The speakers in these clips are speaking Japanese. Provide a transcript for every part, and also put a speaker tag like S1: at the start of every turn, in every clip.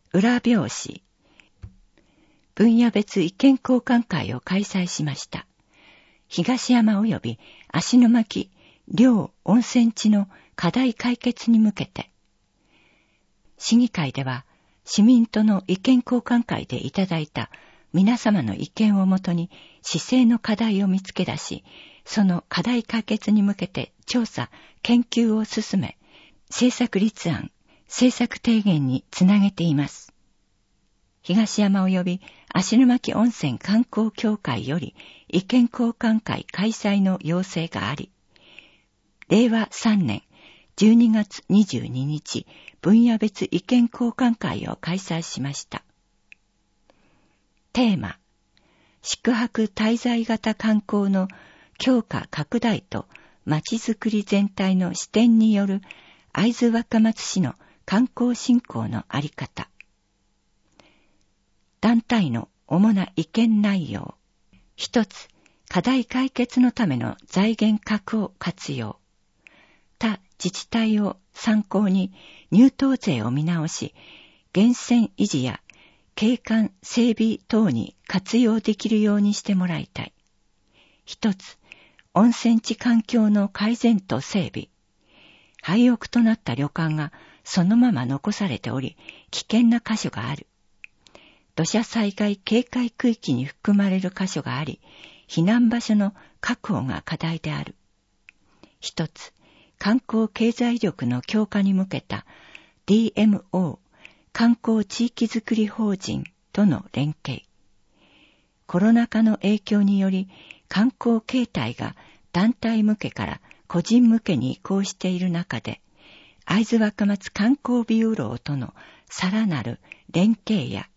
S1: 裏表紙、分野別意見交換会を開催しました。東山及び芦ノ牧両温泉地の課題解決に向けて、市議会では市民との意見交換会でいただいた皆様の意見をもとに市政の課題を見つけ出し、その課題解決に向けて調査、研究を進め、政策立案、政策提言につなげています。東山及び芦ノ牧温泉観光協会より意見交換会開催の要請があり、令和3年12月22日、分野別意見交換会を開催しました。テーマ、宿泊滞在型観光の強化拡大とまちづくり全体の視点による会津若松市の観光振興のあり方。団体の主な意見内容。一つ、課題解決のための財源確保活用。他自治体を参考に入湯税を見直し、源泉維持や景観整備等に活用できるようにしてもらいたい。一つ、温泉地環境の改善と整備。廃屋となった旅館がそのまま残されており、危険な箇所がある。土砂災害警戒区域に含まれる箇所があり、避難場所の確保が課題である。一つ、観光経済力の強化に向けた DMO 観光地域づくり法人との連携。コロナ禍の影響により観光形態が団体向けから個人向けに移行している中で、会津若松観光ビューローとのさらなる連携や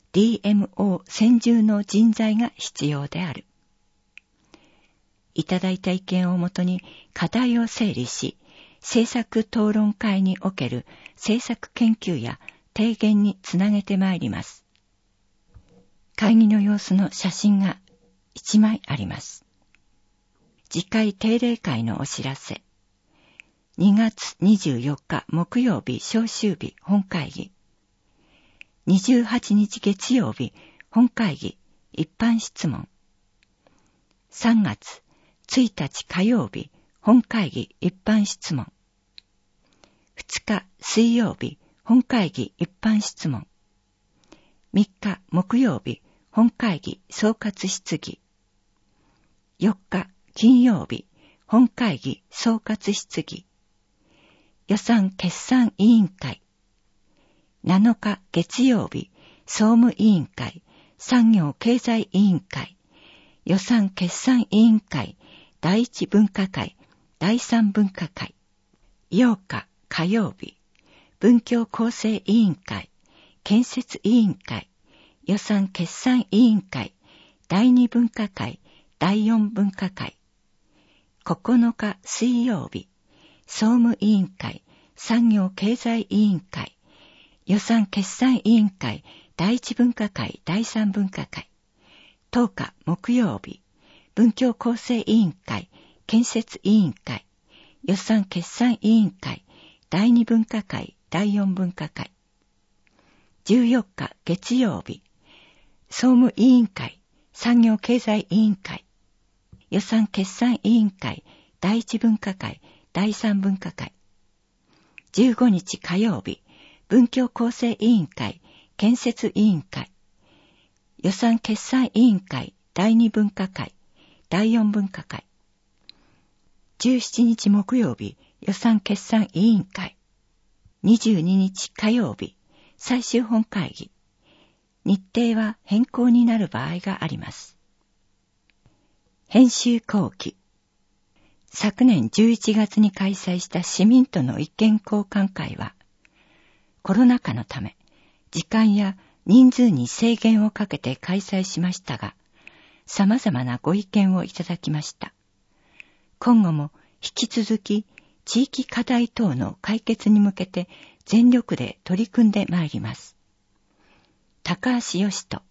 S1: DMO 専従の人材が必要である。いただいた意見をもとに課題を整理し、政策討論会における政策研究や提言につなげてまいります。会議の様子の写真が1枚あります。次回定例会のお知らせ。2月24日木曜日召集日本会議。28日月曜日本会議一般質問。3月1日火曜日本会議一般質問。2日水曜日本会議一般質問。3日木曜日本会議総括質疑。4日金曜日本会議総括質疑。予算決算委員会。7日月曜日総務委員会産業経済委員会予算決算委員会第一分科会第三分科会。8日火曜日文教構成委員会建設委員会予算決算委員会第二分科会第四分科会。9日水曜日総務委員会産業経済委員会予算決算委員会第一分科会第三分科会。10日木曜日文教構成委員会建設委員会予算決算委員会第二分科会第四分科会。14日月曜日総務委員会産業経済委員会予算決算委員会第一分科会第三分科会。15日火曜日文教構成委員会建設委員会予算決算委員会第二分科会第四分科会。17日木曜日予算決算委員会。22日火曜日最終本会議。日程は変更になる場合があります。編集後期。昨年11月に開催した市民との意見交換会は、コロナ禍のため、時間や人数に制限をかけて開催しましたが、様々なご意見をいただきました。今後も引き続き、地域課題等の解決に向けて全力で取り組んでまいります。高橋義人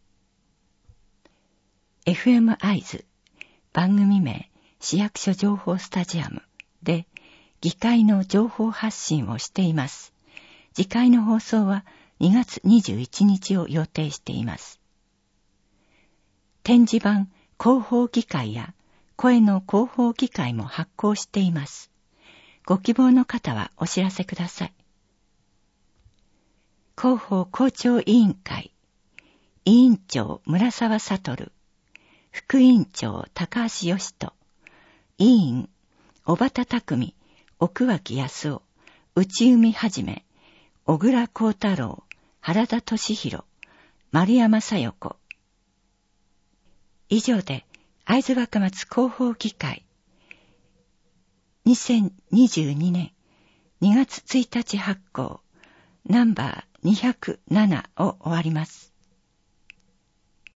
S1: FM 会津番組名市役所情報スタジアムで議会の情報発信をしています。次回の放送は 2月21日を予定しています。展示版広報議会や声の広報議会も発行しています。ご希望の方はお知らせください。広報校長委員会、委員長村沢悟、副委員長高橋義人、委員小畑匠、奥脇康夫、内海はじめ、小倉幸太郎、原田俊弘、丸山小夜子。以上で会津若松広報議会2022年2月1日発行ナンバー207を終わります。